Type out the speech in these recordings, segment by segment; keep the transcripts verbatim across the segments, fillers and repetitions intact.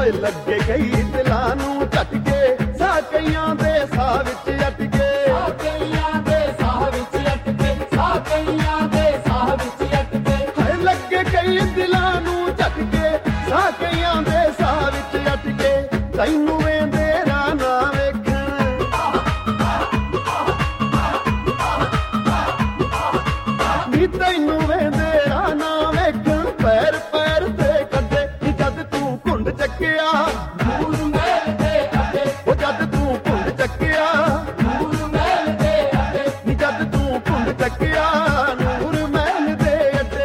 ਓਏ ਲੱਗੇ ਕਈ ਦਿਲਾਂ ਨੂੰ ਝਟਕੇ, ਸਾਹ ਕਈਆਂ ਦੇ ਸਾਹ ਵਿੱਚ ਅਟਕੇ, ਸਾਹ ਕਈਆਂ ਦੇ ਸਾਹ ਵਿੱਚ ਅਟਕੇ, ਸਾਹ ਕਈਆਂ ਦੇ ਸਾਹ ਵਿੱਚ ਅਟਕੇ। ਹਾਏ ਲੱਗੇ ਕਈ ਦਿਲਾਂ ਨੂੰ ਝਟਕੇ, ਸਾਹ ਕਈਆਂ ਦੇ ਸਾਹ ਵਿੱਚ ਅਟਕੇ। ਤੈਨੂੰ ਵੇਂਦੇ ਰਾਹ ਨਾ ਵੇਖਣ, ਨੀ ਤੈਨੂੰ ਵੇਂਦੇ ਰਾਹ ਨਾ ਵੇਖਣ, ਪੈਰ ਪੈਰ ਤੇ ਕੱਢੇ ਨੀ ਜਦ ਤੂੰ ਘੁੰਡ ਚੱਕਿਆ, ਨੂਰ ਮਹਿਲ ਦੇ ਅੱਡੇ, ਉਹ ਜਦ ਤੂੰ ਘੁੰਡ ਚੱਕਿਆ, ਨੂਰ ਮਹਿਲ ਦੇ ਅੱਡੇ। ਨੀ ਜਦ ਤੂੰ ਘੁੰਡ ਚੱਕਿਆ, ਨੂਰ ਮਹਿਲ ਦੇ ਅੱਡੇ।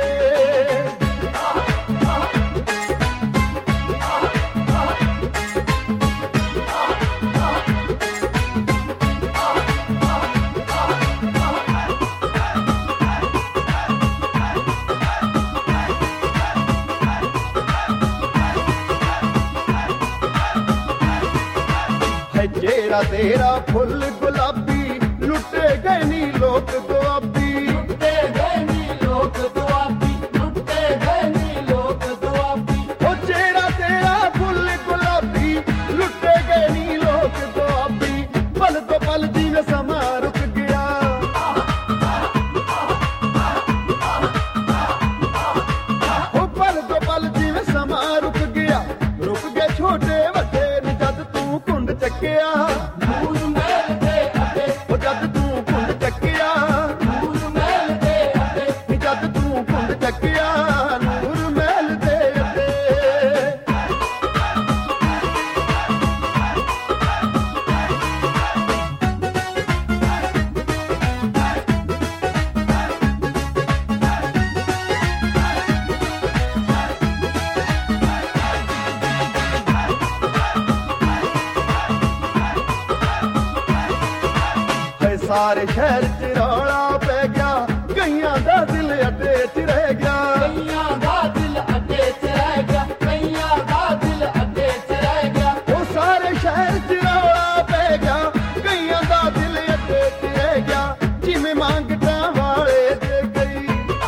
ਹੈ ਜਿਹੜਾ ਤੇਰਾ ਫੁੱਲ ਗੁਲਾਬੀ, ਲੁੱਟੇ ਗਏ ਨੀ ਲੋਕ ਦੁਆਬੀ, ਲੁੱਟੇ ਗਏ ਨੀ ਲੋਕ ਦੁਆਬੀ, ਲੁੱਟੇ ਗਏ ਨੀ ਲੋਕ ਦੁਆਬੀ। ਉਹ ਜਿਹੜਾ ਤੇਰਾ ਫੁੱਲ ਗੁਲਾਬੀ, ਲੁੱਟੇ ਗਏ ਨੀ ਲੋਕ ਦੁਆਬੀ। ਪਲ ਤੋਂ ਪਲ ਜਿਵੇਂ ਸਮਾਂ ਰੁਕ ਗਿਆ, ਉਹ ਪਲ ਤੋਂ ਪਲ ਜਿਵੇਂ ਸਮਾਂ ਰੁਕ ਗਿਆ, ਰੁਕ ਗਏ ਛੋਟੇ ਵੱਡੇ ਨੀ ਜਦ ਤੂੰ ਘੁੰਡ ਚੱਕਿਆ, ਨੂਰ ਮਹਿਲ ਦੇ ਅੱਡੇ, ਉਹ ਜਦ ਤੂੰ ਘੁੰਡ ਚੱਕਿਆ, ਨੂਰ ਮਹਿਲ ਦੇ ਅੱਡੇ। ਨੀ ਜਦ ਤੂੰ ਘੁੰਡ ਚੱਕਿਆ, ਨੂਰ ਮਹਿਲ ਦੇ ਅੱਡੇ। ਹੈ ਸਾਰੇ ਸ਼ਹਿਰ ਚ ਰੌਲਾ ਪੈ ਗਿਆ, ਕਈਆਂ ਦਾ ਦਿਲ ਅੱਡੇ ਚ ਰਹਿ ਗਿਆ, ਕਈਆਂ ਦਾ ਦਿਲ ਅੱਡੇ 'ਚ ਰਹਿ ਗਿਆ, ਕਈਆਂ ਦਾ ਦਿਲ ਅੱਡੇ 'ਚ ਰਹਿ ਗਿਆ। ਉਹ ਸਾਰੇ ਸ਼ਹਿਰ ਚ ਰੌਲਾ ਪੈ ਗਿਆ, ਕਈਆਂ ਦਾ ਦਿਲ ਅੱਡੇ ਚ ਰਹਿ ਗਿਆ। ਜਿਵੇਂ ਮੰਗਟਾਂ ਵਾਲੇ ਦੇ ਗਈ,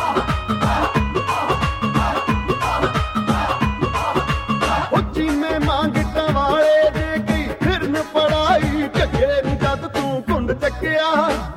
ਉਹ ਜਿਵੇਂ ਮੰਗਟਾਂ ਵਾਲੇ ਦੇ ਗਈ, ਫਿਰਨ ਪੜਾਈ ਝੱਗੇ ਨੂੰ ਜਦ ਤੂੰ ਘੁੰਡ ਚੱਕਿਆ,